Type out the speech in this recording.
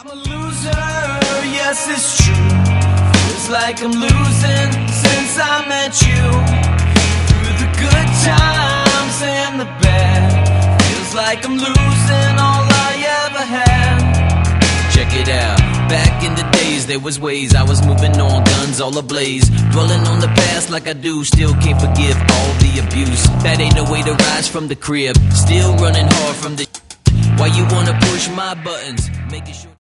I'm a loser, yes it's true. Feels like I'm losing since I met you. Through the good times and the bad, feels like I'm losing all I ever had. Check it out, back in the days there was ways I was moving on, guns all ablaze. Dwelling on the past like I do, still can't forgive all the abuse. That ain't no way to rise from the crib, still running hard from the. Why you wanna push my buttons, making sure